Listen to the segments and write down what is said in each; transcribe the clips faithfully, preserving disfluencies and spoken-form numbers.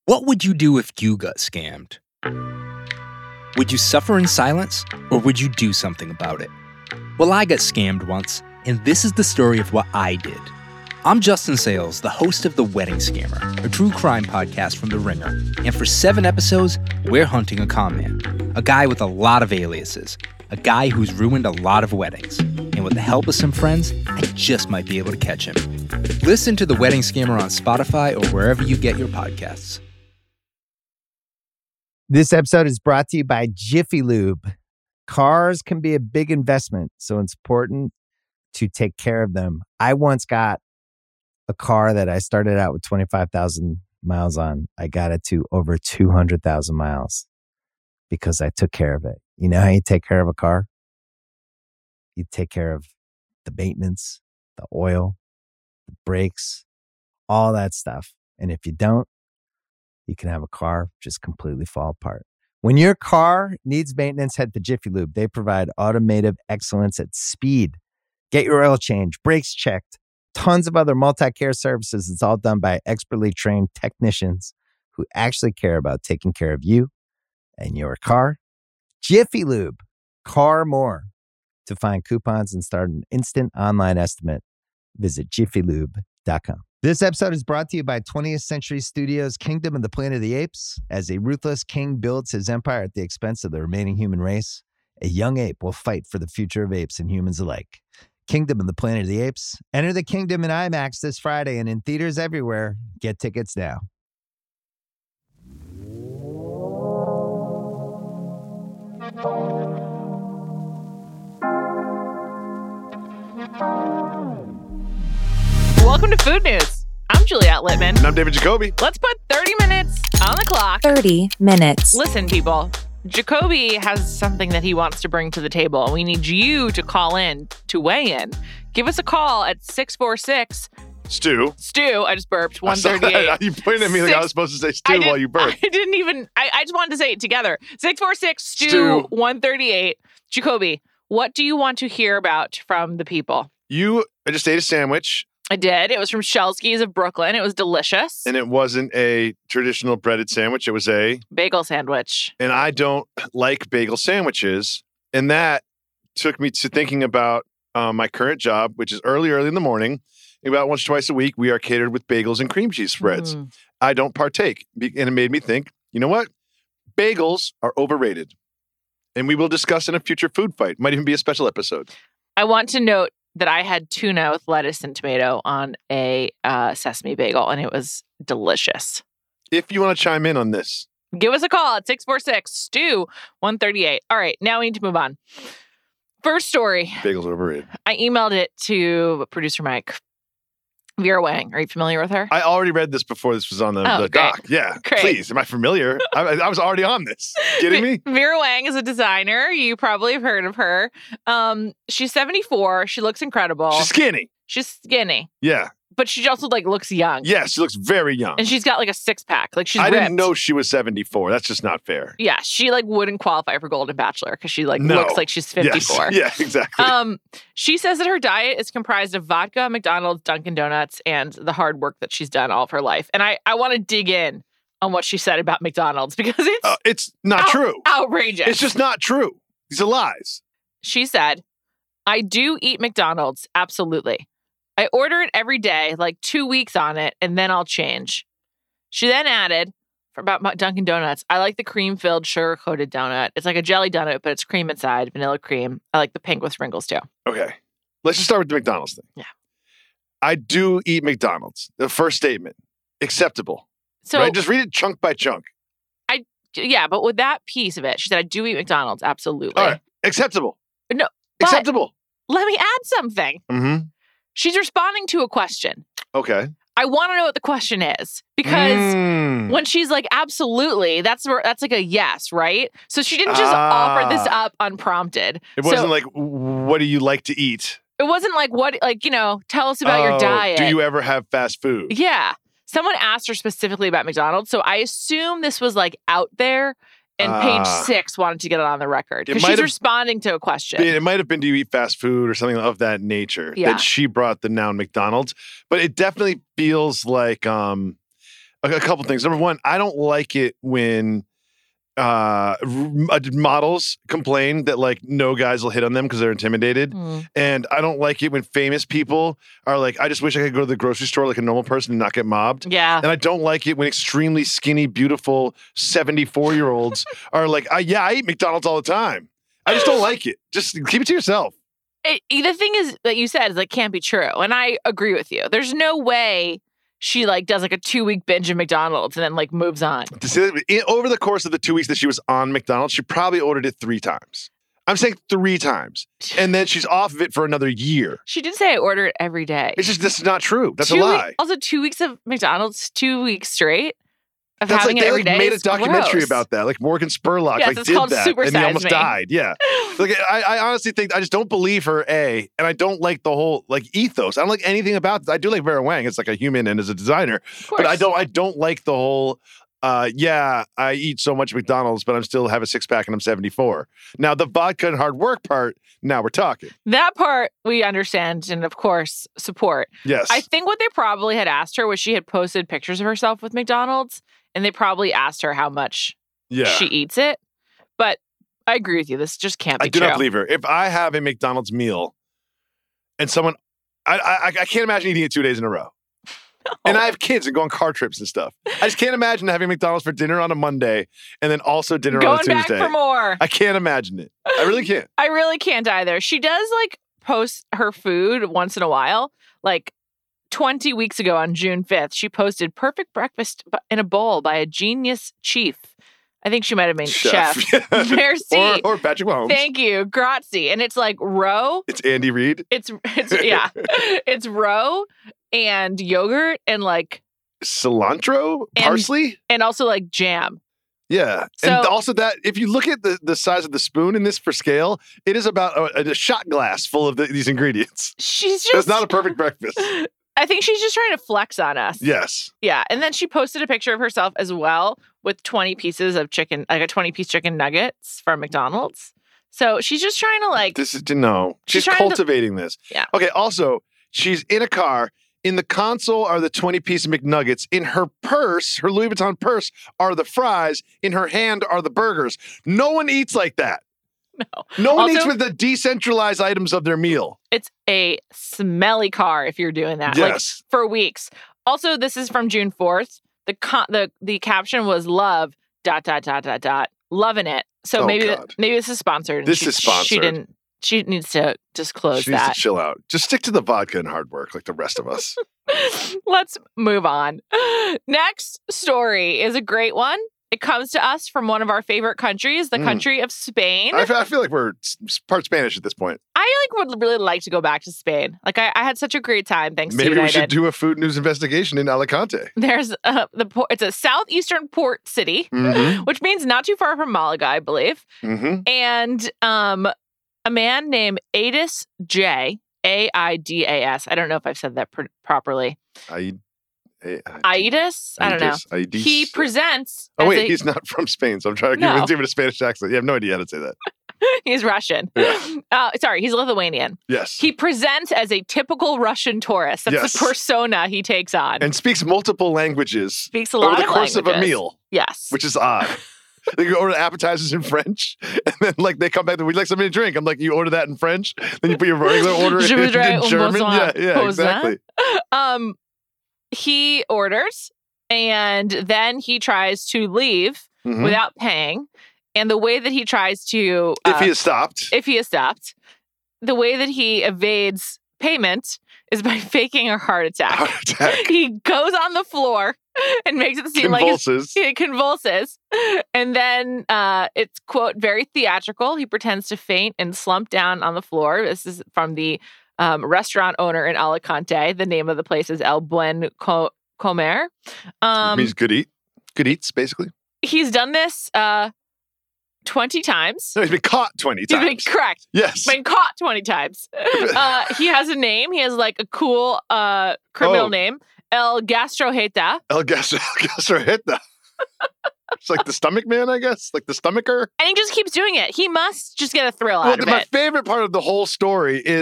What would you do if you got scammed? Would you suffer in silence, or would you do something about it? Well, I got scammed once, and this is the story of what I did. I'm Justin Sales, the host of The Wedding Scammer, a true crime podcast from The Ringer. And for seven episodes, we're hunting a con man, a guy with a lot of aliases, a guy who's ruined a lot of weddings. And with the help of some friends, I just might be able to catch him. Listen to The Wedding Scammer on Spotify or wherever you get your podcasts. This episode is brought to you by Jiffy Lube. Cars can be a big investment, so it's important to take care of them. I once got a car that I started out with twenty-five thousand miles on. I got it to over two hundred thousand miles because I took care of it. You know how you take care of a car? You take care of the maintenance, the oil, the brakes, all that stuff. And if you don't, you can have a car just completely fall apart. When your car needs maintenance, head to Jiffy Lube. They provide automotive excellence at speed. Get your oil change, brakes checked, tons of other multi-care services. It's all done by expertly trained technicians who actually care about taking care of you and your car. Jiffy Lube, car more. To find coupons and start an instant online estimate, visit jiffy lube dot com. This episode is brought to you by twentieth Century Studios' Kingdom of the Planet of the Apes. As a ruthless king builds his empire at the expense of the remaining human race, a young ape will fight for the future of apes and humans alike. Kingdom of the Planet of the Apes. Enter the kingdom in IMAX this Friday and in theaters everywhere. Get tickets now. Welcome to Food News. I'm Juliette Littman. And I'm David Jacoby. Let's put thirty minutes on the clock. thirty minutes. Listen, people. Jacoby has something that he wants to bring to the table, and we need you to call in to weigh in. Give us a call at six four six Stu. Stu, I just burped, one thirty-eight. You pointed at me like I was supposed to say Stu while you burped. I didn't even, I, I just wanted to say it together. six four six Stu, Stu. one thirty-eight. Jacoby, what do you want to hear about from the people? You I just ate a sandwich. I did. It was from Shelsky's of Brooklyn. It was delicious. And it wasn't a traditional breaded sandwich. It was a bagel sandwich. And I don't like bagel sandwiches. And that took me to thinking about um, my current job, which is early, early in the morning. About once or twice a week, we are catered with bagels and cream cheese spreads. Mm. I don't partake. And it made me think, you know what? Bagels are overrated. And we will discuss in a future food fight. Might even be a special episode. I want to note that I had tuna with lettuce and tomato on a uh, sesame bagel, and it was delicious. If you want to chime in on this, give us a call at six four six Stu one thirty-eight. All right, now we need to move on. First story. Bagels are overrated. I emailed it to producer Mike. Vera Wang. Are you familiar with her? I already read this before this was on the, oh, the great. doc. Yeah, great. Please. Am I familiar? I, I was already on this. Kidding me? Vera Wang is a designer. You probably have heard of her. Um, she's seventy-four. She looks incredible. She's skinny. She's skinny. Yeah. But she also like looks young. Yeah, she looks very young. And she's got like a six pack. Like she's I ripped. didn't know she was seventy-four. That's just not fair. Yeah, she like wouldn't qualify for Golden Bachelor because she like no. looks like she's fifty-four. Yes. Yeah, exactly. Um, she says that her diet is comprised of vodka, McDonald's, Dunkin' Donuts, and the hard work that she's done all of her life. And I, I want to dig in on what she said about McDonald's because it's uh, it's not out- true. Outrageous. It's just not true. These are lies. She said, "I do eat McDonald's, absolutely. I order it every day, like two weeks on it, and then I'll change." She then added, for about Dunkin' Donuts, "I like the cream-filled, sugar-coated donut. It's like a jelly donut, but it's cream inside, vanilla cream. I like the pink with sprinkles, too." Okay. Let's just start with the McDonald's thing. Yeah. I do eat McDonald's. The first statement. Acceptable. So right? Just read it chunk by chunk. I Yeah, but with that piece of it, she said, "I do eat McDonald's, absolutely." All right. Acceptable. No. Acceptable. Let me add something. Mm-hmm. She's responding to a question. Okay. I want to know what the question is because mm. when she's like, absolutely, that's where, that's like a yes, right? So she didn't just ah. offer this up unprompted. It wasn't so like, what do you like to eat? It wasn't like, what, like, you know, tell us about oh, your diet. Do you ever have fast food? Yeah. Someone asked her specifically about McDonald's. So I assume this was like out there. And uh, page six wanted to get it on the record because she's have, responding to a question. It might have been, do you eat fast food or something of that nature yeah. that she brought the noun McDonald's. But it definitely feels like um, a, a couple things. Number one, I don't like it when uh, r- models complain that like no guys will hit on them because they're intimidated. Mm. And I don't like it when famous people are like, I just wish I could go to the grocery store like a normal person and not get mobbed. Yeah. And I don't like it when extremely skinny, beautiful seventy-four year olds are like, I, yeah, I eat McDonald's all the time. I just don't like it. Just keep it to yourself. It, the thing is that you said is like can't be true. And I agree with you. There's no way she like does like a two week binge of McDonald's and then like moves on. Over the course of the two weeks that she was on McDonald's, she probably ordered it three times. I'm saying three times. And then she's off of it for another year. She did say I order it every day. It's just, this is not true. That's two a lie. Week, also, two weeks of McDonald's, two weeks straight of That's having like, it they every like day. made a is documentary gross. about that. Like Morgan Spurlock Yes, like it's did called that Super and he Size almost Me. died. Yeah. Like I, I honestly think I just don't believe her, A, and I don't like the whole like ethos. I don't like anything about this. I do like Vera Wang. It's like a human and as a designer. But I don't I don't like the whole uh yeah, I eat so much McDonald's, but I'm still have a six pack and I'm seventy-four. Now the vodka and hard work part, now we're talking. That part we understand and of course support. Yes. I think what they probably had asked her was she had posted pictures of herself with McDonald's and they probably asked her how much yeah. she eats it. But I agree with you. This just can't be I do true. not believe her. If I have a McDonald's meal and someone, I, I, I can't imagine eating it two days in a row. No. And I have kids and go on car trips and stuff. I just can't imagine having McDonald's for dinner on a Monday and then also dinner Going on a Tuesday. back for more. I can't imagine it. I really can't. I really can't either. She does like post her food once in a while. Like twenty weeks ago on June fifth, she posted perfect breakfast in a bowl by a genius chief. I think she might have made chef. chef. Merci. Or, or Patrick Mahomes. Thank you. Grazie. And it's like roe. It's Andy Reid. It's, it's yeah. It's roe and yogurt and like cilantro, and, parsley. And also like jam. Yeah. So, and also that, if you look at the, the size of the spoon in this for scale, it is about a, a shot glass full of the, these ingredients. She's just. It's not a perfect breakfast. I think she's just trying to flex on us. Yes. Yeah. And then she posted a picture of herself as well with twenty pieces of chicken, like a twenty piece chicken nuggets from McDonald's. So she's just trying to like. This is, no, she's, she's cultivating to, this. Yeah. Okay. Also, she's in a car. In the console are the twenty piece McNuggets. In her purse, her Louis Vuitton purse, are the fries. In her hand are the burgers. No one eats like that. No. No one also, eats with the decentralized items of their meal. It's a smelly car if you're doing that. Yes. Like, for weeks. Also, this is from June fourth. The con- the the caption was love dot dot dot dot dot loving it. So oh, maybe God. maybe this is sponsored. This she, is sponsored. She didn't. She needs to disclose she needs that. to chill out. Just stick to the vodka and hard work like the rest of us. Let's move on. Next story is a great one. It comes to us from one of our favorite countries, the mm. country of Spain. I, I feel like we're part Spanish at this point. I like would really like to go back to Spain. Like I, I had such a great time thanks Maybe to Maybe we should do a food news investigation in Alicante. There's uh, the port. It's a southeastern port city, mm-hmm. which means not too far from Malaga, I believe. Mm-hmm. And um, a man named Aidis J, A I D A S. I don't know if I've said that pr- properly. I. Aidis? I don't know. Aidis. He presents. Oh, wait, a, he's not from Spain, so I'm trying to give, no. him, give it a Spanish accent. You have no idea how to say that. He's Russian. Yeah. Uh, sorry, he's Lithuanian. Yes. He presents as a typical Russian tourist. That's yes. the persona he takes on. And speaks multiple languages. Speaks a lot over the of course languages. of a meal. Yes. Which is odd. They go order appetizers in French, and then like they come back, we'd like something to drink. I'm like, you order that in French, then you put your regular order in, in German. Yeah, yeah, exactly. Um, he orders, and then he tries to leave mm-hmm. without paying. And the way that he tries to, uh, if he is stopped, if he is stopped, the way that he evades payment is by faking a heart attack. Heart attack. He goes on the floor and makes it seem convulses. like he convulses. And then uh, it's, quote, very theatrical. He pretends to faint and slump down on the floor. This is from the um, restaurant owner in Alicante. The name of the place is El Buen Co- Comer. Um, it means good eat. Good eats, basically. He's done this uh, twenty times. No, he's been caught twenty times. He's been, correct. Yes. Been caught twenty times. Uh, he has a name. He has like a cool uh, criminal oh. name. El Gastrojeta. El Gastro, Gastrojeta. It's like the stomach man, I guess. Like the stomacher. And he just keeps doing it. He must just get a thrill well, out of my it. My favorite part of the whole story is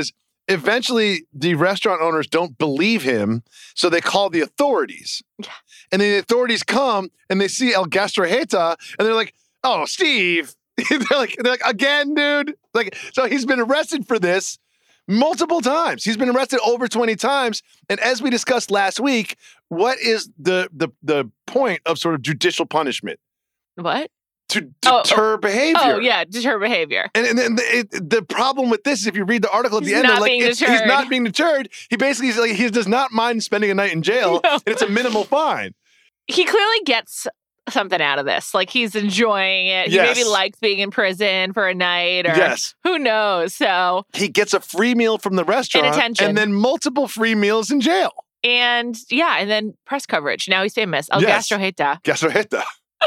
eventually the restaurant owners don't believe him, so they call the authorities. Yeah. And then the authorities come and they see El Gastrojeta and they're like, oh, Steve. they're like, they're like, again, dude. Like, so he's been arrested for this multiple times. He's been arrested over twenty times. And as we discussed last week, what is the the the point of sort of judicial punishment? What? To Oh, deter behavior. Oh, yeah, deter behavior. And, and, and the, it, the problem with this is if you read the article at He's the end, not they're like, being it's- he's deterred. not being deterred. He basically is like, he does not mind spending a night in jail, No. and it's a minimal fine. He clearly gets something out of this. Like, he's enjoying it. He Yes. maybe likes being in prison for a night or Yes. who knows. So, He gets a free meal from the restaurant attention. and then multiple free meals in jail. and yeah, and then press coverage. Now he's famous. El Yes. Gastrojeta. Gastrojeta.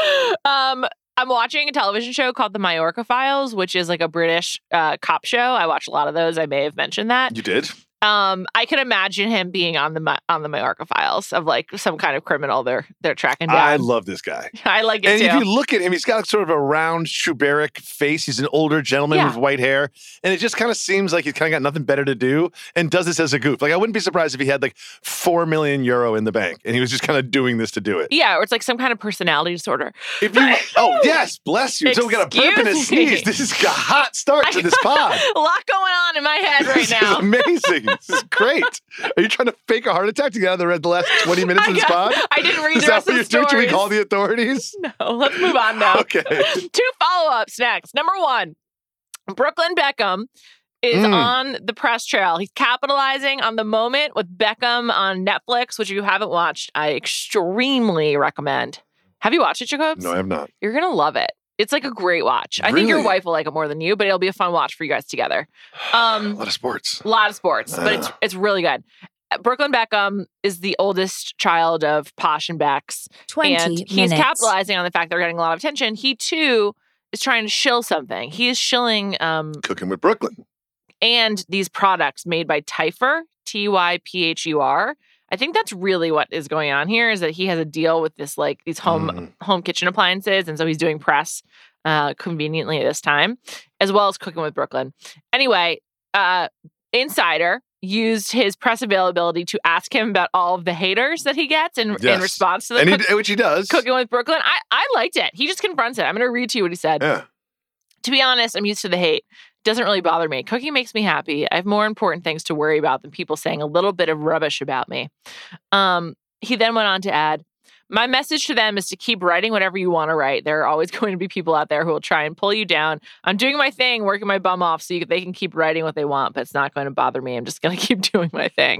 Um, I'm watching a television show called The Majorca Files, which is like a British uh, cop show. I watch a lot of those. I may have mentioned that. You did? Um, I can imagine him being on the Ma- on the Majorca Files of like some kind of criminal they're they're tracking down. I love this guy. I like it And too. if you look at him, he's got sort of a round, Schuberic face. He's an older gentleman Yeah. with white hair. And it just kind of seems like he's kind of got nothing better to do and does this as a goof. Like, I wouldn't be surprised if he had like four million euro in the bank and he was just kind of doing this to do it. yeah, or it's like some kind of personality disorder. If you, oh, yes, bless you. So we got a burp and a Excuse me. sneeze. This is a hot start to this pod. A lot going on in my head right This now. is amazing. This is great. Are you trying to fake a heart attack to get out of the red the last twenty minutes I of this got- pod? I didn't read Is the that rest what of you're the doing? Should we stories. call the authorities? No, let's move on now. Okay. Two follow-ups next. Number one, Brooklyn Beckham is Mm. on the press trail. He's capitalizing on the moment with Beckham on Netflix, which if you haven't watched, I extremely recommend. Have you watched it, Jacobs? No, I have not. You're going to love it. It's like a great watch. I think your Really? wife will like it more than you, but it'll be a fun watch for you guys together. a Um, lot of sports. a lot of sports, but it's Ah. it's really good. Brooklyn Beckham is the oldest child of Posh and Becks. twenty And he's minutes. capitalizing on the fact they're getting a lot of attention. He too is trying to shill something. He is shilling um, Cooking with Brooklyn. and these products made by Typhur, T Y P H U R. I think that's really what is going on here is that he has a deal with this like these home Mm. home kitchen appliances, and so he's doing press uh, conveniently at this time, as well as Cooking with Brooklyn. Anyway, uh, Insider used his press availability to ask him about all of the haters that he gets in, in Yes. response to the And cook- he, which he does. Cooking with Brooklyn. I, I liked it. He just confronts it. I'm going to read to you what he said. Yeah. To be honest, I'm used to the hate. Doesn't really bother me. Cooking makes me happy. I have more important things to worry about than people saying a little bit of rubbish about me. Um, he then went on to add, my message to them is to keep writing whatever you want to write. There are always going to be people out there who will try and pull you down. I'm doing my thing, working my bum off so you, they can keep writing what they want, but it's not going to bother me. I'm just going to keep doing my thing.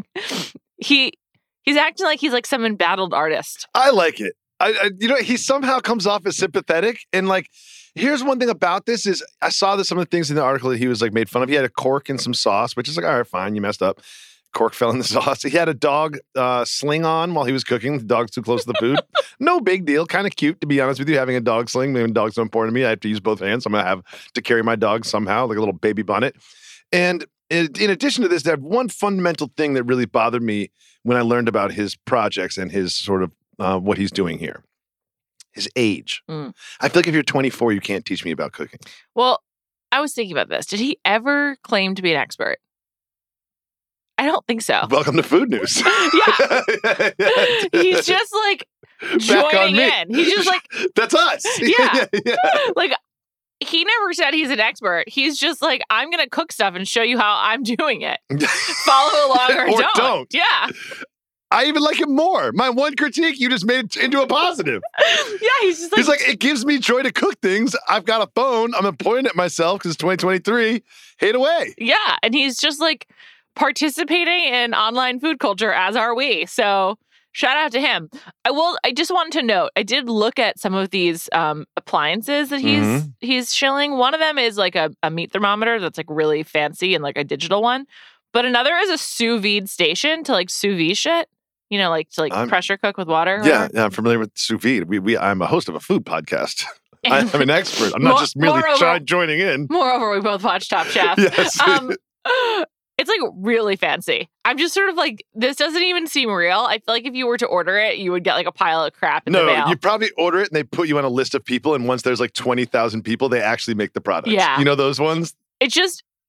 he he's acting like he's like some embattled artist. I like it. I, I, you know, he somehow comes off as sympathetic. And like, here's one thing about this is I saw this, some of the things in the article that he was like made fun of. He had a cork and some sauce, which is like, all right, fine, you messed up. Cork fell in the sauce. He had a dog uh, sling on while he was cooking. The dog's too close to the food. No big deal. Kind of cute, to be honest with you, having a dog sling. Maybe dogs so important to me. I have to use both hands. So I'm going to have to carry my dog somehow, like a little baby bonnet. And in, in addition to this, there one fundamental thing that really bothered me when I learned about his projects and his sort of uh, what he's doing here. His age. Mm. I feel like if you're twenty-four, you can't teach me about cooking. Well, I was thinking about this. Did he ever claim to be an expert? I don't think so. Welcome to Food News. Yeah. He's just like Back on joining me. in. He's just like, That's us. Yeah. yeah. like he never said he's an expert. He's just like, I'm going to cook stuff and show you how I'm doing it. Follow along or, Or don't. don't. Yeah. I even like him more. My one critique, you just made it into a positive. Yeah. He's just like, He's like, it gives me joy to cook things. I've got a phone. I'm pointing at myself because it's twenty twenty-three. Hate away. yeah. And he's just like participating in online food culture, as are we. So shout out to him. I will, I just wanted to note, I did look at some of these um, appliances that he's Mhm. he's shilling. One of them is like a, a meat thermometer that's like really fancy and like a digital one. But another is a sous vide station to like sous vide shit. You know, like to like I'm- pressure cook with water. or Yeah, whatever. yeah, I'm familiar with sous vide. We, we, I'm a host of a food podcast. I, And I'm an expert. I'm not Mo- just merely moreover- try, joining in. Moreover, we both watch Top Chef. Yes. Um, it's like really fancy. I'm just sort of like, this doesn't even seem real. I feel like if you were to order it, you would get like a pile of crap in the No, mail. you probably order it and they put you on a list of people. And once there's like twenty thousand people, they actually make the product. Yeah. You know those ones? It's just,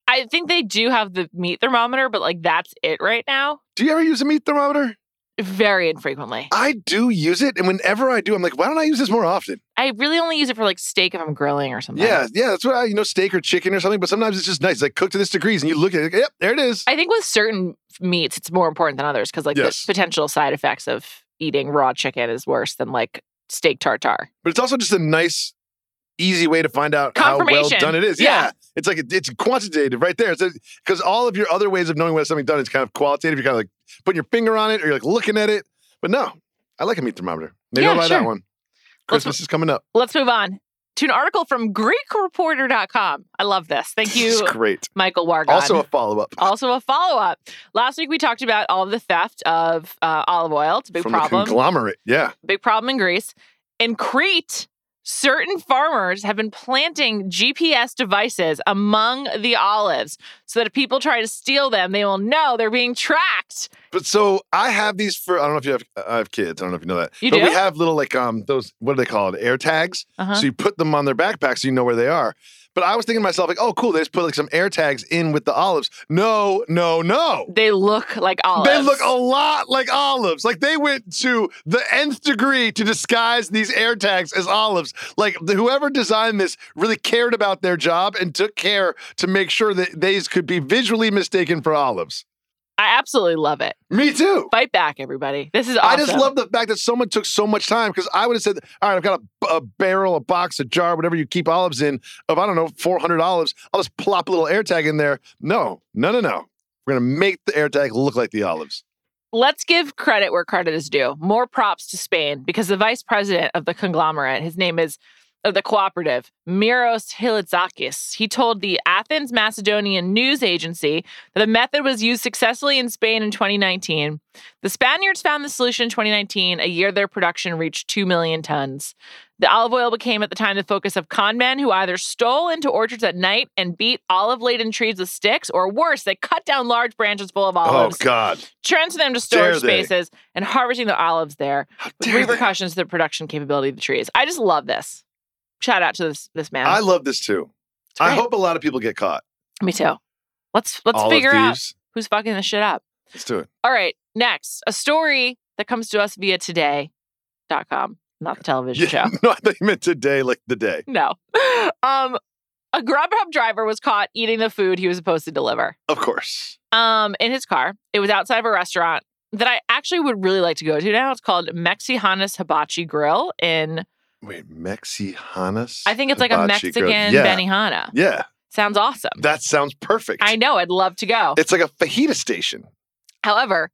I think they do have the meat thermometer, but like that's it right now. Do you ever use a meat thermometer? Very infrequently. I do use it. And whenever I do, I'm like, why don't I use this more often? I really only use it for like steak if I'm grilling or something. Yeah, yeah, that's what I, you know, steak or chicken or something. But sometimes it's just nice. It's like cooked to this degrees and you look at it, yep, there it is. I think with certain meats, it's more important than others because like Yes. the potential side effects of eating raw chicken is worse than like steak tartare. But it's also just a nice, easy way to find out how well Confirmation. done it is. Yeah. Yeah. It's like, it's quantitative right there. Because all of your other ways of knowing whether something's done is kind of qualitative. You're kind of like putting your finger on it or you're like looking at it. But no, I like a meat thermometer. Maybe Yeah, I'll buy sure. that one. Christmas is coming up. Let's move on to an article from Greek Reporter dot com. I love this. Thank you, It's great. Michael Wargon. Also a follow-up. Also a follow-up. Last week we talked about all of the theft of uh, olive oil. It's a big From problem. the conglomerate. Yeah. Big problem in Greece. In Crete, certain farmers have been planting G P S devices among the olives so that if people try to steal them, they will know they're being tracked. But so I have these for, I don't know if you have, I have kids. I don't know if you know that. You but do? we have little like, um, those, what do they call it? Air tags. Uh-huh. So you put them on their backpack so you know where they are. But I was thinking to myself, like, oh, cool. They just put like some air tags in with the olives. No, no, no. They look like olives. They look a lot like olives. Like they went to the nth degree to disguise these air tags as olives. Like the, whoever designed this really cared about their job and took care to make sure that these could be visually mistaken for olives. I absolutely love it. Me too. Fight back, everybody. This is awesome. I just love the fact that someone took so much time because I would have said, all right, I've got a, a barrel, a box, a jar, whatever you keep olives in of, I don't know, four hundred olives. I'll just plop a little air tag in there. No, no, no, no. We're going to make the air tag look like the olives. Let's give credit where credit is due. More props to Spain because the vice president of the conglomerate, his name is of the cooperative, Miros Hilitzakis. He told the Athens Macedonian news agency that the method was used successfully in Spain in twenty nineteen. The Spaniards found the solution in twenty nineteen, a year their production reached two million tons. The olive oil became at the time the focus of con men who either stole into orchards at night and beat olive-laden trees with sticks, or worse, they cut down large branches full of olives, Oh, God. transferred them to Dare storage they. spaces, and harvesting the olives there How with dare they? repercussions to the production capability of the trees. I just love this. Shout out to this this man. I love this too. It's I great. hope a lot of people get caught. Me too. Let's let's Olive figure out thieves. who's fucking this shit up. Let's do it. All right, next, a story that comes to us via today dot com, not the television Yeah, show. no, I thought you meant today, like the day. No. Um, a Grubhub driver was caught eating the food he was supposed to deliver. Of course. Um, in his car. It was outside of a restaurant that I actually would really like to go to now. It's called Mexihanas Hibachi Grill in, Wait, Mexihanas? I think it's like a Hibachi Grill. Mexican Yeah. Benihana. Yeah, Sounds awesome. that sounds perfect. I know. I'd love to go. It's like a fajita station. However,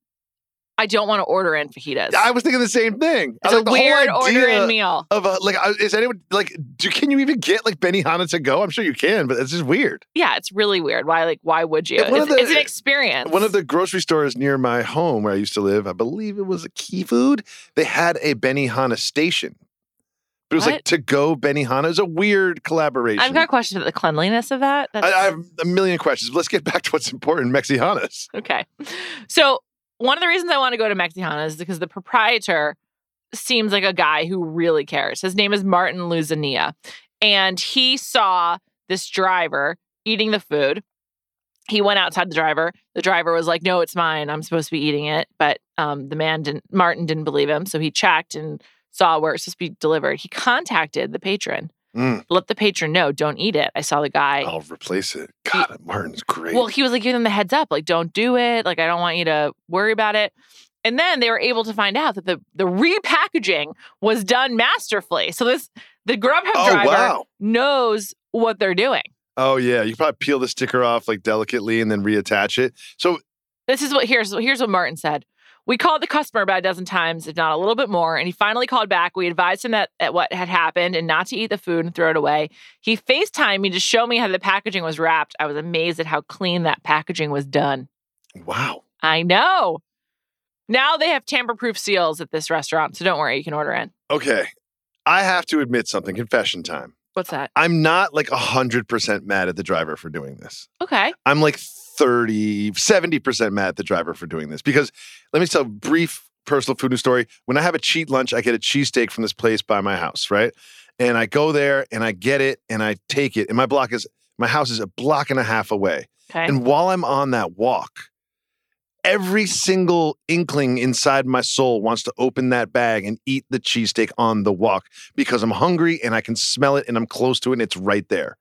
I don't want to order in fajitas. I was thinking the same thing. I it's was a like, the whole weird idea order-in meal. Of a, like, uh, is anyone like? Do can you even get like Benihana to go? I'm sure you can, but it's just weird. Yeah, it's really weird. Why? Like, why would you? Yeah, one It's, of the- it's an experience. One of the grocery stores near my home where I used to live, I believe it was a Key Food. They had a Benihana station, but it was like What? to go Benihana. It was a weird collaboration. I've got questions about the cleanliness of that. That's, I, I have a million questions. But let's get back to what's important. Mexihanas. okay. So one of the reasons I want to go to Mexihanas is because the proprietor seems like a guy who really cares. His name is Martin Luzania, and he saw this driver eating the food. He went outside the driver. The driver was like, "No, it's mine. I'm supposed to be eating it." But um, the man didn't. Martin didn't believe him, so he checked and saw where it's supposed to be delivered. He contacted the patron. Mm, Let the patron know, don't eat it. I saw the guy. I'll replace it. God, Martin's great. Well, he was like giving them the heads up, like, don't do it. Like, I don't want you to worry about it. And then they were able to find out that the, the repackaging was done masterfully. So this the Grubhub Oh, driver wow. knows what they're doing. oh yeah, you can probably peel the sticker off like delicately and then reattach it. So This is what here's here's what Martin said. We called the customer about a dozen times, if not a little bit more, and he finally called back. We advised him that at what had happened and not to eat the food and throw it away. He FaceTimed me to show me how the packaging was wrapped. I was amazed at how clean that packaging was done. wow. I know. Now they have tamper-proof seals at this restaurant, so don't worry, you can order in. Okay, I have to admit something. Confession time. What's that? I'm not like one hundred percent mad at the driver for doing this. Okay. I'm like thirty, seventy percent mad at the driver for doing this because let me tell a brief personal food news story. When I have a cheat lunch, I get a cheesesteak from this place by my house, right? And I go there and I get it and I take it. And my block is, my house is a block and a half away. Okay. And while I'm on that walk, every single inkling inside my soul wants to open that bag and eat the cheesesteak on the walk because I'm hungry and I can smell it and I'm close to it and it's right there.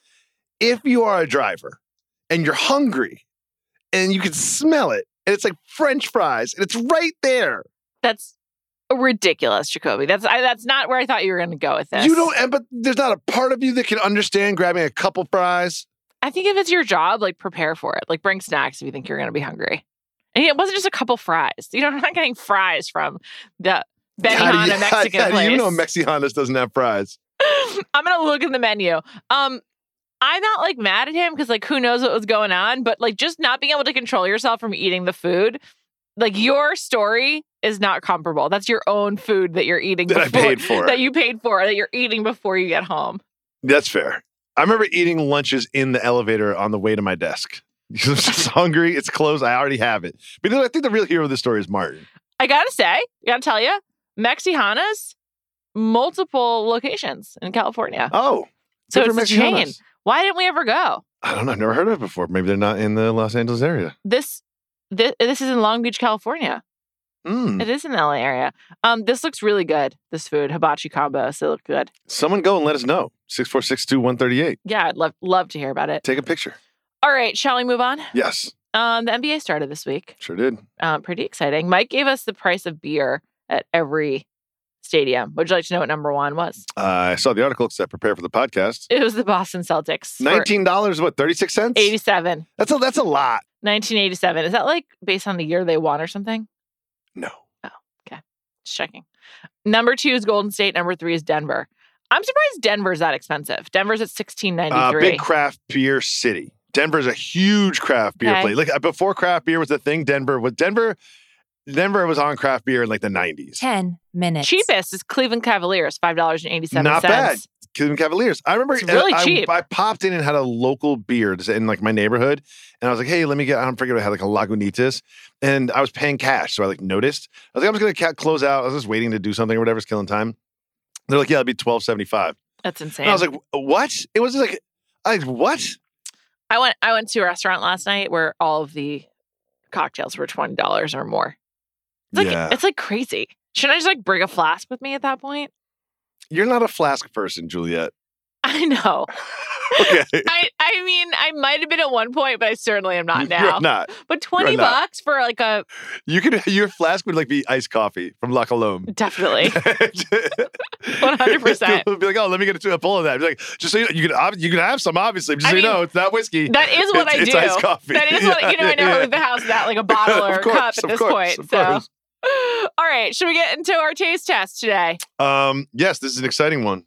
If you are a driver and you're hungry and you can smell it and it's like French fries and it's right there. That's ridiculous, Jacoby. That's I, that's not where I thought you were going to go with this. You don't, but there's not a part of you that can understand grabbing a couple fries. I think if it's your job, like prepare for it. Like bring snacks if you think you're going to be hungry. And it wasn't just a couple fries. You know, I'm not getting fries from the Benihana you, Mexican how, how place. do you know Mexihanas doesn't have fries? I'm going to look in the menu. Um, I'm not like mad at him because like who knows what was going on, but like just not being able to control yourself from eating the food. Like your story is not comparable. That's your own food that you're eating That before, I paid for. that you paid for, that you're eating before you get home. That's fair. I remember eating lunches in the elevator on the way to my desk. Because I'm just hungry. It's closed. I already have it. But I think the real hero of this story is Martin. I gotta say, I gotta tell you, Mexihanas, multiple locations in California. Oh. So good for it's a chain. Mexihanas. Why didn't we ever go? I don't know. I've never heard of it before. Maybe they're not in the Los Angeles area. This this, this is in Long Beach, California. Mm. It is in the L A area. Um, this looks really good, this food. Hibachi combos, they look good. Someone go and let us know. six four six two one three eight. Yeah, I'd love love to hear about it. Take a picture. All right, shall we move on? Yes. Um, the N B A started this week. Sure did. Um, pretty exciting. Mike gave us the price of beer at every stadium. Would you like to know what number one was? Uh, I saw the article that prepared for the podcast. It was the Boston Celtics. for nineteen dollars, what, thirty-six cents? eighty-seven. That's a, that's a lot. nineteen eighty-seven. Is that like based on the year they won or something? No. Just checking. Number two is Golden State. Number three is Denver. I'm surprised Denver's that expensive. Denver's at sixteen ninety-three. Uh, big craft beer city. Denver's a huge craft beer Okay. place. Like before craft beer was a thing, Denver was Denver. Denver was on craft beer in like the nineties. ten minutes. Cheapest is Cleveland Cavaliers, five dollars and eighty-seven cents. Not bad. Cleveland Cavaliers. I remember It's really I, cheap. I, I popped in and had a local beer in like my neighborhood, and I was like, "Hey, let me get." I don't forget. I had like a Lagunitas, and I was paying cash, so I like noticed. I was like, "I'm just gonna close out." I was just waiting to do something or whatever, it's killing time. They're like, "Yeah, it'll be twelve seventy five." That's insane. And I was like, "What?" It was like, "I what?" I went I went to a restaurant last night where all of the cocktails were twenty dollars or more. It's like Yeah. it's like crazy. Shouldn't I just like bring a flask with me at that point? You're not a flask person, Juliet. I know. Okay. I, I mean, I might have been at one point, but I certainly am not now. You're not. But twenty You're not. bucks for like a You could. Your flask would like be iced coffee from La Colombe. definitely one hundred percent. Be like, oh, let me get a pull of that. Be like, just so you know, you can ob- you can have some, obviously. Just I so you mean, know, it's not whiskey. That is what it's, I it's do. iced coffee. That is what Yeah, you know. I never yeah, leave the house without like a bottle or Of a course, cup at of this course, point. of So, course. all right, should we get into our taste test today? Um, yes, this is an exciting one.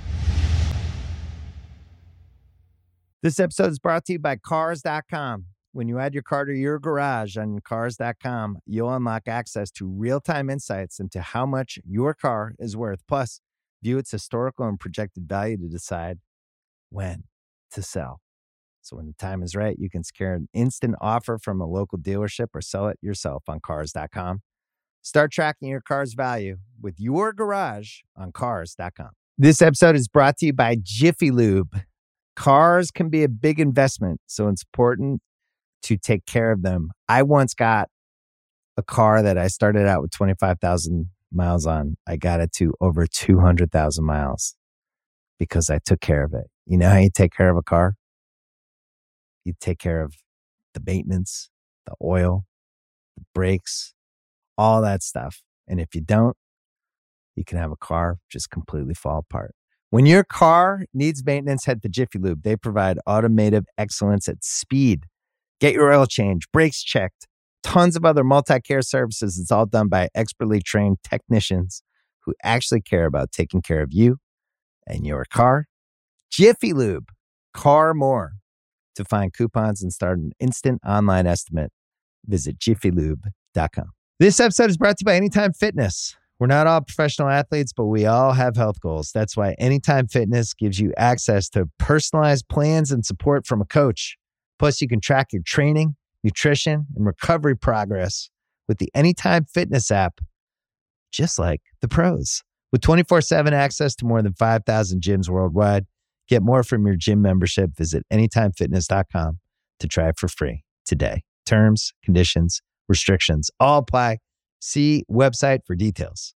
This episode is brought to you by Cars dot com. When you add your car to your garage on Cars dot com, you'll unlock access to real-time insights into how much your car is worth. Plus, view its historical and projected value to decide when to sell. So when the time is right, you can secure an instant offer from a local dealership or sell it yourself on Cars dot com. Start tracking your car's value with your garage on Cars dot com. This episode is brought to you by Jiffy Lube. Cars can be a big investment, so it's important to take care of them. I once got a car that I started out with twenty-five thousand miles on. I got it to over two hundred thousand miles because I took care of it. You know how you take care of a car? You take care of the maintenance, the oil, the brakes, all that stuff. And if you don't, you can have a car just completely fall apart. When your car needs maintenance, head to Jiffy Lube. They provide automotive excellence at speed. Get your oil change, brakes checked, tons of other multi-care services. It's all done by expertly trained technicians who actually care about taking care of you and your car. Jiffy Lube, car more. To find coupons and start an instant online estimate, visit jiffy lube dot com. This episode is brought to you by Anytime Fitness. We're not all professional athletes, but we all have health goals. That's why Anytime Fitness gives you access to personalized plans and support from a coach. Plus, you can track your training, nutrition, and recovery progress with the Anytime Fitness app, just like the pros. With twenty-four seven access to more than five thousand gyms worldwide, get more from your gym membership. Visit anytime fitness dot com. to try it for free today. Terms, conditions, restrictions all apply. See website for details.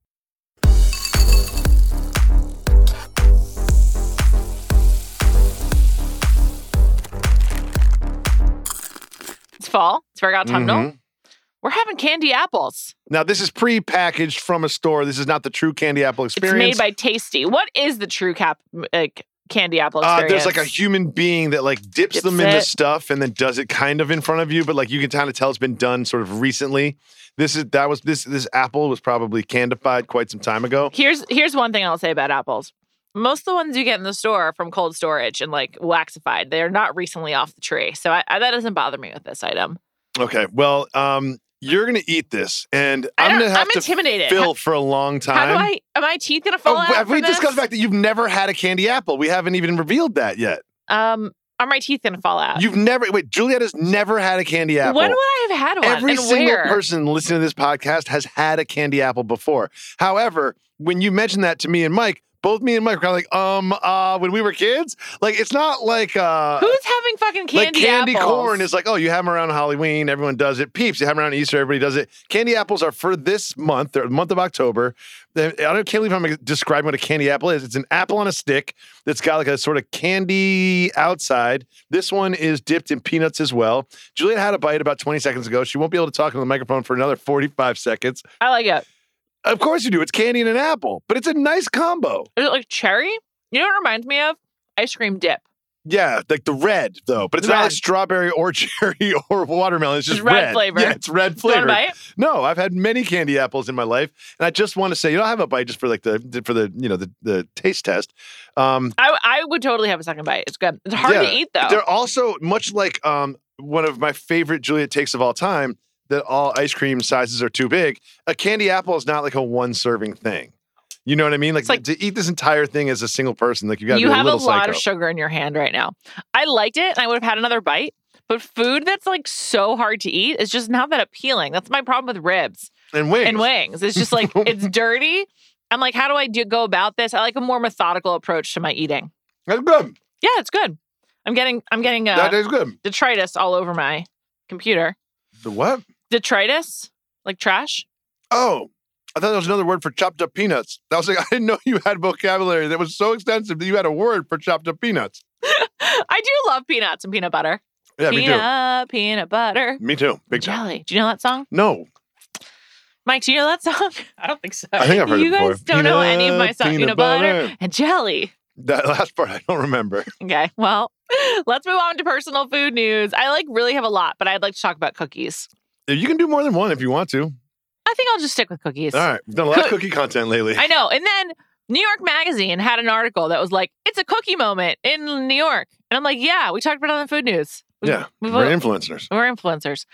It's fall. It's Virgo autumnal. Mhm. We're having candy apples. Now, this is pre-packaged from a store. This is not the true candy apple experience. It's made by Tasty. What is the true cap like candy apple Uh, experience? there's like a human being that like dips, Dips them in the it. stuff and then does it kind of in front of you, but like you can kind of tell it's been done sort of recently. This is that was this this apple was probably candified quite some time ago. Here's here's one thing I'll say about apples. Most of the ones you get in the store are from cold storage and like waxified. They're not recently off the tree, so I, I, that doesn't bother me with this item. Okay, well, um, you're gonna eat this, and I I'm don't- gonna have I'm to intimidated. fill for a long time. How do I? Are my teeth gonna fall Oh, out? have we from this? discussed the fact that you've never had a candy apple? We haven't even revealed that yet. Um, are my teeth gonna fall out? You've never wait. Juliet has never had a candy apple. When would I have had one? Every and single where? person listening to this podcast has had a candy apple before. However, when you mentioned that to me and Mike, both me and Mike were kind of like, um, uh, when we were kids, like it's not like uh, Who's having fucking candy like candy apples? corn is like, oh, you have them around Halloween, everyone does it. Peeps, you have them around Easter, everybody does it. Candy apples are for this month, they're the month of October. I don't, can't believe I'm describing what a candy apple is. It's an apple on a stick that's got like a sort of candy outside. This one is dipped in peanuts as well. Juliet had a bite about twenty seconds ago. She won't be able to talk into the microphone for another forty-five seconds. I like it. Of course you do. It's candy and an apple, but it's a nice combo. Is it like cherry? You know what it reminds me of? Ice cream dip. Yeah, like the red though, but it's The not red. like strawberry or cherry or watermelon. It's just It's red flavor. Yeah, it's red Do you want flavor. a bite? No, I've had many candy apples in my life, and I just want to say, you know, I have a bite just for like the for the you know the the taste test. Um, I I would totally have a second bite. It's good. It's hard yeah, to eat though. They're also much like um one of my favorite Juliet takes of all time. That all ice cream sizes are too big. A candy apple is not like a one serving thing. You know what I mean? Like, It's like- to eat this entire thing as a single person, like you got to You be a have a little lot psycho. of sugar in your hand right now. I liked it and I would have had another bite, but food that's like so hard to eat is just not that appealing. That's my problem with ribs and wings. and wings. It's just like, it's dirty. I'm like, how do I do, go about this? I like a more methodical approach to my eating. That's good. Yeah, it's good. I'm getting, I'm getting uh, that is good. detritus all over my computer. The what? Detritus? Like trash? Oh, I thought that was another word for chopped up peanuts. That was like, I didn't know you had vocabulary that was so extensive that you had a word for chopped up peanuts. I do love peanuts and peanut butter. Yeah, me too. peanut, peanut butter. Me too. Big time. Jelly. Do you know that song? No, Mike, do you know that song? I don't think so. I think I've heard you it before. guys don't know any of my Peanut, songs. Peanut, peanut butter, butter. and jelly. That last part I don't remember. Okay, well, let's move on to personal food news. I like really have a lot, but I'd like to talk about cookies. You can do more than one if you want to. I think I'll just stick with cookies. All right. We've done a lot of Cook- cookie content lately. I know. And then New York Magazine had an article that was like, it's a cookie moment in New York. And I'm like, yeah, we talked about it on the food news. We've- yeah. we've- We're influencers. we're influencers.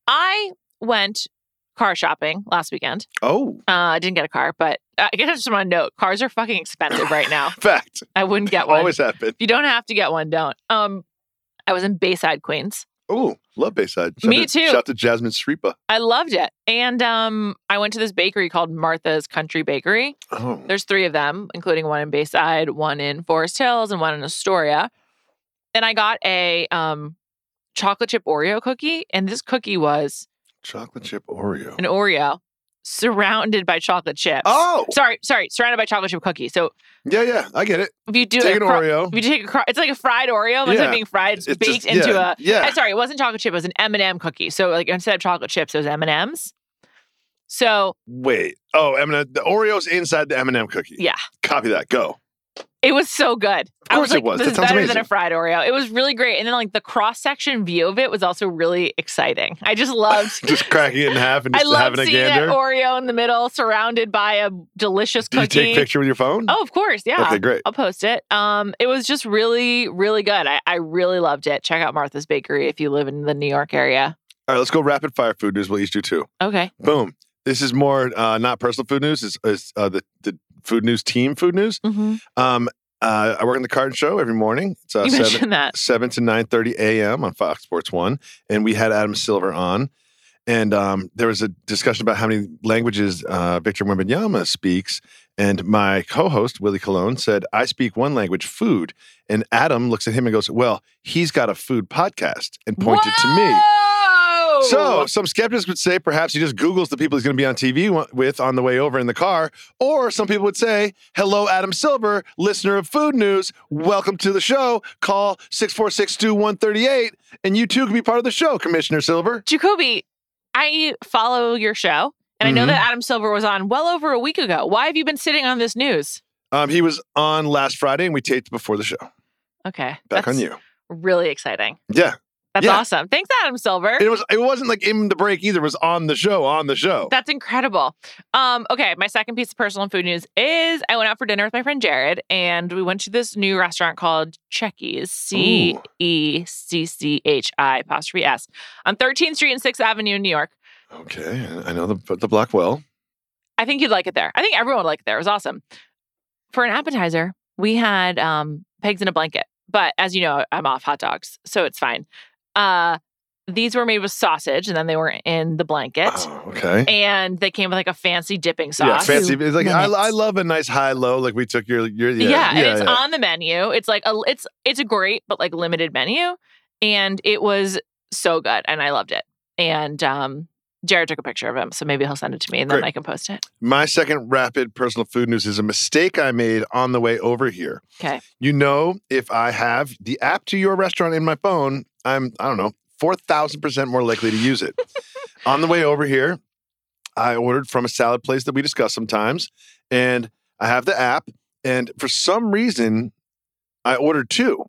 I went car shopping last weekend. Oh, Uh, I didn't get a car, but I guess I just want to note, cars are fucking expensive right now. fact. I wouldn't get one. Always happen. If you don't have to get one, don't. Um, I was in Bayside, Queens. Oh, love Bayside. Shout Me to, too. Shout to Jasmine Sripa. I loved it. And um, I went to this bakery called Martha's Country Bakery. Oh, There's three of them, including one in Bayside, one in Forest Hills, and one in Astoria. And I got a um, chocolate chip Oreo cookie. And this cookie was chocolate chip Oreo. an Oreo surrounded by chocolate chips. Oh, Sorry, sorry, surrounded by chocolate chip cookie. So yeah, yeah. I get it. if you do Take a an cro- Oreo. if you take a cro- it's like a fried Oreo, but instead Yeah. of being fried, it's, It's baked just- into yeah, a. yeah. uh, sorry, it wasn't chocolate chip. It was an M and M cookie. So like instead of chocolate chips, it was M and M's. So Wait. Oh, M and M. The Oreo's inside the M and M cookie. yeah, Copy that. Go. it was so good. Of I course was like, it was. this That is sounds better amazing. than a fried Oreo. It was really great. And then like the cross section view of it was also really exciting. I just loved. Just cracking it in half and I just loved having a seeing that gander. Oreo in the middle, surrounded by a delicious Did you cookie. take a picture with your phone? Oh, of course, yeah. Okay, great. I'll post it. Um, it was just really, really good. I, I really loved it. Check out Martha's Bakery if you live in the New York area. All right, let's go rapid fire food news. We'll each do two. Okay. Boom. This is more uh, not personal food news. It's, it's uh, the the food news team food news. Mm-hmm. Um, uh, I work on the Carton Show every morning. It's uh, You seven mentioned that. seven to nine thirty a.m. on Fox Sports One, and we had Adam Silver on, And um, there was a discussion about how many languages uh, Victor Wembanyama speaks. And my co-host, Willie Colon, said, I speak one language, food. And Adam looks at him and goes, well, he's got a food podcast, and pointed Whoa! to me. So some skeptics would say perhaps he just Googles the people he's going to be on T V with on the way over in the car. Or some people would say, hello, Adam Silver, listener of Food News. Welcome to the show. Call six four six, two one three eight, and you too can be part of the show, Commissioner Silver. Jacoby, I follow your show, and I know Mhm. that Adam Silver was on well over a week ago. Why have you been sitting on this news? Um, he was on last Friday, and we taped before the show. Okay. Back that's on you. Really exciting. Yeah. That's Yeah. awesome. Thanks, Adam Silver. It was. It wasn't like in the break either. It was on the show, on the show. That's incredible. Um, okay, my second piece of personal food news is I went out for dinner with my friend Jared, and we went to this new restaurant called Checky's, C E C C H I apostrophe S, on thirteenth Street and sixth Avenue in New York. Okay, I know the the block well. I think you'd like it there. I think everyone would like it there. It was awesome. For an appetizer, we had um, pigs in a blanket. But as you know, I'm off hot dogs, so it's fine. Uh, these were made with sausage, and then they were in the blanket. Oh, okay. And they came with like a fancy dipping sauce. Yeah, fancy. It's like I, minutes. I love a nice high low. Like we took your your Yeah, yeah, and it's yeah. on the menu. It's like a it's it's a great but like limited menu, and it was so good, and I loved it. And um, Jared took a picture of him, so maybe he'll send it to me, and then Great. I can post it. My second rapid personal food news is a mistake I made on the way over here. Okay. You know, if I have the app to your restaurant in my phone, I'm I don't know four thousand percent more likely to use it. On the way over here, I ordered from a salad place that we discuss sometimes, and I have the app, and for some reason, I ordered two.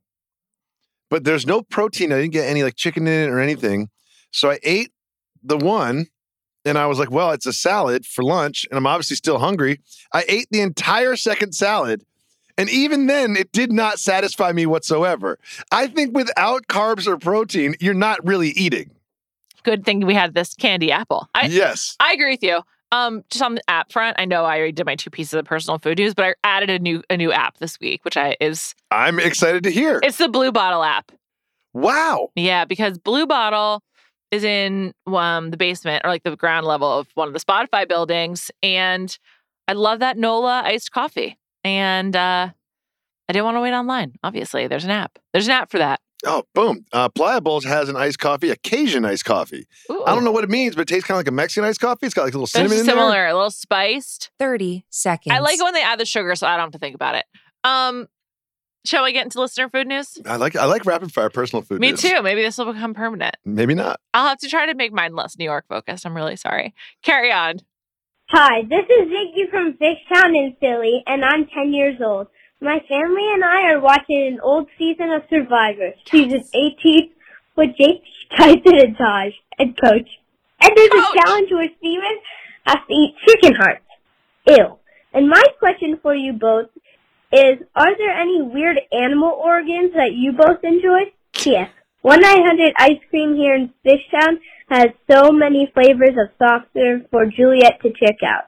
But there's no protein. I didn't get any like chicken in it or anything. So I ate the one, and I was like, well, it's a salad for lunch, and I'm obviously still hungry. I ate the entire second salad, and even then, it did not satisfy me whatsoever. I think without carbs or protein, you're not really eating. Good thing we had this candy apple. I Yes. I agree with you. Um, just on the app front, I know I already did my two pieces of personal food news, but I added a new a new app this week, which I is I'm excited to hear. it's the Blue Bottle app. Wow. Yeah, because Blue Bottle is in um, the basement or like the ground level of one of the Spotify buildings. And I love that Nola iced coffee. And uh, I didn't want to wait online. Obviously, there's an app. There's an app for that. Oh, boom. Uh, Pliables has an iced coffee, a Cajun iced coffee. Ooh. I don't know what it means, but it tastes kind of like a Mexican iced coffee. It's got like a little They're cinnamon in similar, there. a little spiced. thirty seconds. I like it when they add the sugar so I don't have to think about it. Um, shall we get into listener food news? I like I like rapid fire personal food Me news. too. Maybe this will become permanent. Maybe not. I'll have to try to make mine less New York focused. I'm really sorry. Carry on. Hi, this is Ziggy from Fishtown in Philly, and I'm ten years old. My family and I are watching an old season of Survivor, season eighteen, with J P Tyson and Taj, and Coach. And there's Coach! a challenge where Steven has to eat chicken hearts. Ew. And my question for you both is, are there any weird animal organs that you both enjoy? P S one nine hundred Ice Cream here in Fishtown has so many flavors of soft serve for Juliet to check out.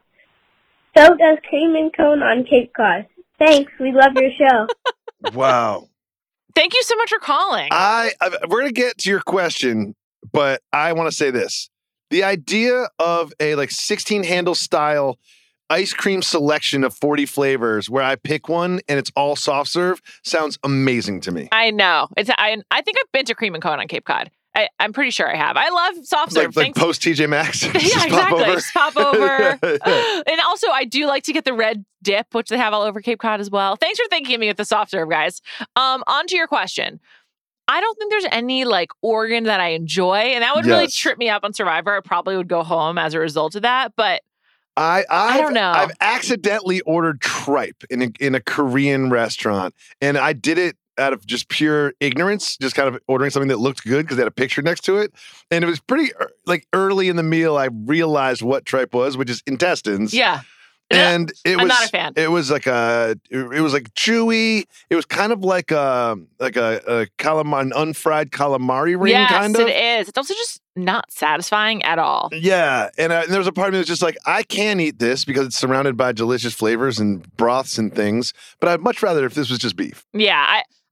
So does Cream and Cone on Cape Cod. Thanks. We love your show. Wow. Thank you so much for calling. I, I we're gonna get to your question, but I want to say this: the idea of a like sixteen handle style ice cream selection of forty flavors, where I pick one and it's all soft serve, sounds amazing to me. I know. It's I, I think I've been to Cream and Cone on Cape Cod. I, I'm pretty sure I have. I love soft serve. Like, like Thanks- post T J Maxx. yeah, Just exactly. pop over. Just pop over. And also, I do like to get the red dip, which they have all over Cape Cod as well. Thanks for thinking of me with the soft serve, guys. Um, on to your question. I don't think there's any like organ that I enjoy, and that would really Yes. trip me up on Survivor. I probably would go home as a result of that. But I I've, I don't know. I've accidentally ordered tripe in a, in a Korean restaurant, and I did it out of just pure ignorance, just kind of ordering something that looked good because they had a picture next to it. And it was pretty ear- like early in the meal, I realized what tripe was, which is intestines. yeah, And it I'm was not a fan. It was like a it, it was like chewy. It was kind of like a like a, a calamari, an unfried calamari ring, yes, kind of. it is. It's also just not satisfying at all. Yeah, and, uh, and there was a part of me that was just like, I can eat this because it's surrounded by delicious flavors and broths and things, but I'd much rather if this was just beef. Yeah, I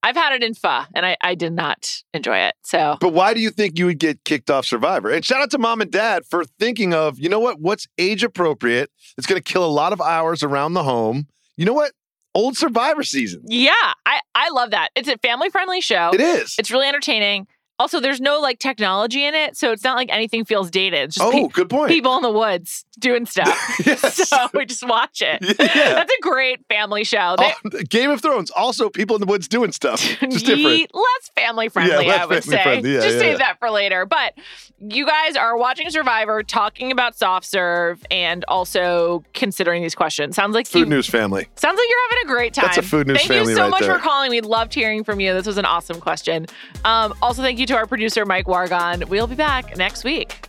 I've had it in pho, and I, I did not enjoy it. So, But why do you think you would get kicked off Survivor? And shout out to mom and dad for thinking of, you know what, what's age appropriate? It's going to kill a lot of hours around the home. You know what? Old Survivor season. yeah, I, I love that. It's a family-friendly show. It is. It's really entertaining. Also, there's no like technology in it, so it's not like anything feels dated. It's just Oh, pe- good point. people in the woods doing stuff. Yes. So we just watch it. Yeah. That's a great family show. They- Oh, Game of Thrones, also people in the woods doing stuff. Just different. Ye- less family friendly, Yeah, less I would family say. friendly. Yeah, Just yeah, save yeah. that for later. But you guys are watching Survivor, talking about soft serve, and also considering these questions. Sounds like Food you, News family. Sounds like you're having a great time. That's a Food News Thank family you so right much there. for calling. We loved hearing from you. This was an awesome question. Um, also, thank you to our producer, Mike Wargon. We'll be back next week.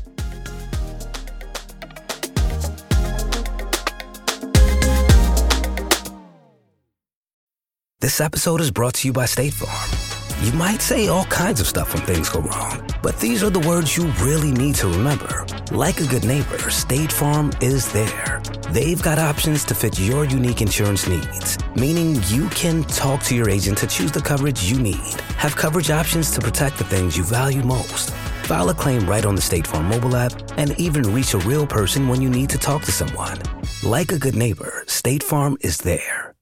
This episode is brought to you by State Farm. You might say all kinds of stuff when things go wrong, but these are the words you really need to remember. Like a good neighbor, State Farm is there. They've got options to fit your unique insurance needs, meaning you can talk to your agent to choose the coverage you need. Have coverage options to protect the things you value most. File a claim right on the State Farm mobile app and even reach a real person when you need to talk to someone. Like a good neighbor, State Farm is there.